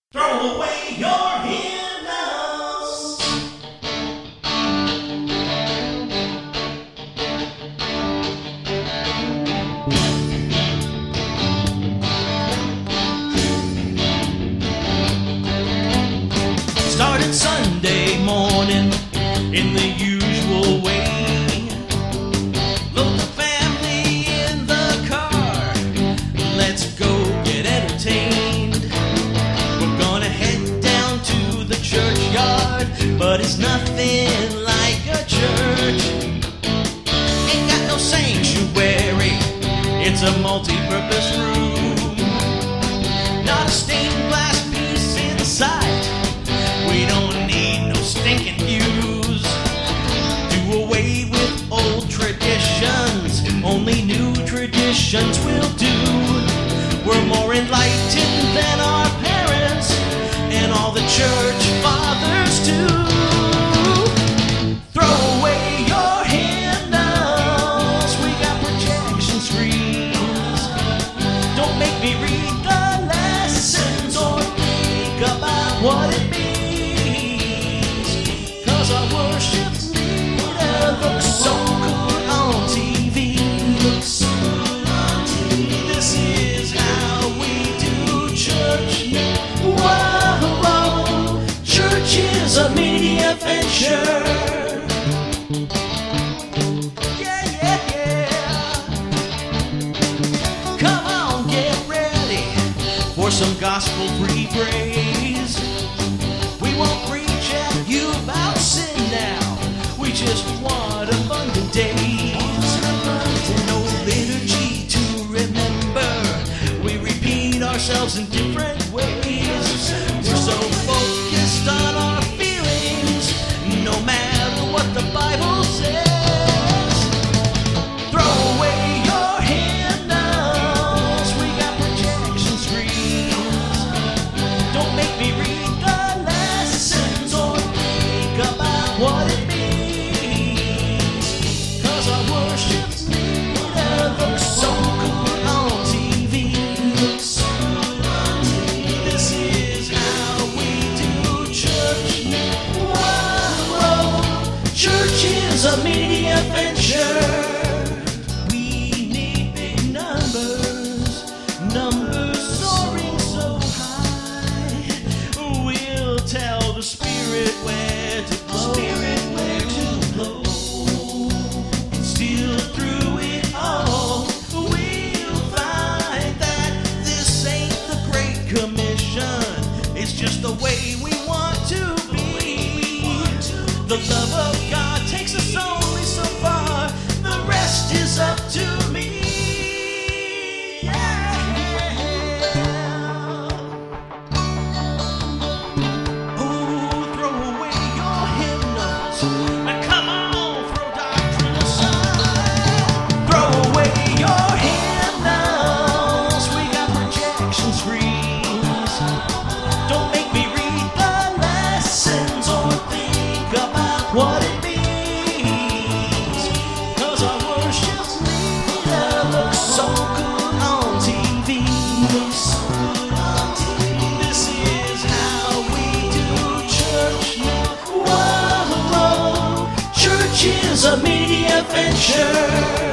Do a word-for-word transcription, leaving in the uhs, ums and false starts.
Throw away your hymnals. Started Sunday morning in the usual way. Load the family in the car. Let's go get entertained. We're gonna head down to the churchyard, but it's nothing like a church. Ain't got no sanctuary, it's a multi-purpose room. Not a stained glass piece in sight. We don't need no stinking views. Do away with old traditions, only new traditions will do. We're more enlightened than our parents and all the church fathers too. Throw away your hymnals, we got projection screens. Don't make me read the lessons or think about what it means. Our worship leader looks so good on T V. Looks so good on T V. This is how we do church. Whoa, whoa. Church is a media adventure. Yeah, yeah, yeah. Come on, get ready for some gospel-free praise. We won't preach at you about sin now. We just want abundant days. No liturgy to remember. We repeat ourselves in different ways. We're so focused on our feelings, no matter what the Bible says. Throw away your hymnals, we got projection screens. Don't make me read the lessons or think about what it means. Cause our worship leader looks so good on T V. Looks so good on T V. This is how we do church. Whoa, whoa. Church is a media adventure. We need big numbers, numbers soaring so high. We'll tell the Spirit where to blow, Spirit where to blow. And still through it all, we'll find that this ain't the Great Commission. It's just the way we want to be. The love of God takes us only so far. The rest is up to me. Yeah. Oh, throw away your hymnals. Now come on, throw doctrine aside. Throw away your hymnals. We got projection screens. Don't make me read the lessons or think about what it means. Cause our worship leader looks so good on T V. Looks so good on T V. This is how we do church. Whoa, whoa. Church is a media adventure.